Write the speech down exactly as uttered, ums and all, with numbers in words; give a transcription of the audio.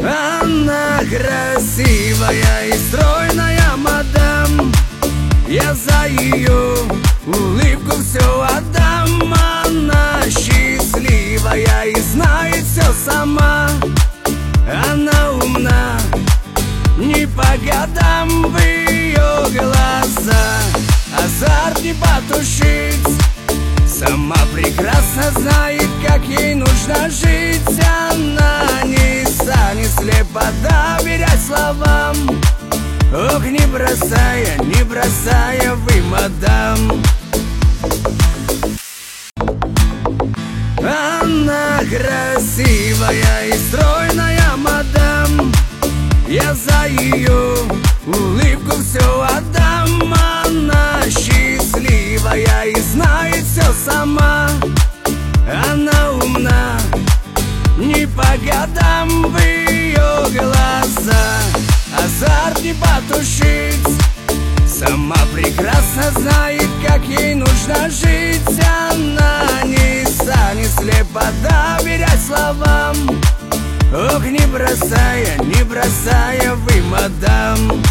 Она красивая и стройная мадам, я за ее улыбку все отдам. Она счастливая и знает все сама. Она умна, не по годам, в ее глаза азарт не потушить. Сама прекрасно знает, как ей нужно жить. Она не станет слепо доверять словам. Ох, не бросая, не бросая вы, мадам. Она красивая и стройная мадам, я за ее улыбку все отдам. Она счастливая и знает все сама. Она умна, не по годам, в ее глаза азарт не потушить. Сама прекрасно знает, как ей нужно жить. Она не станет слепо доверять словам. Ох, не бросая, не бросая вы, мадам.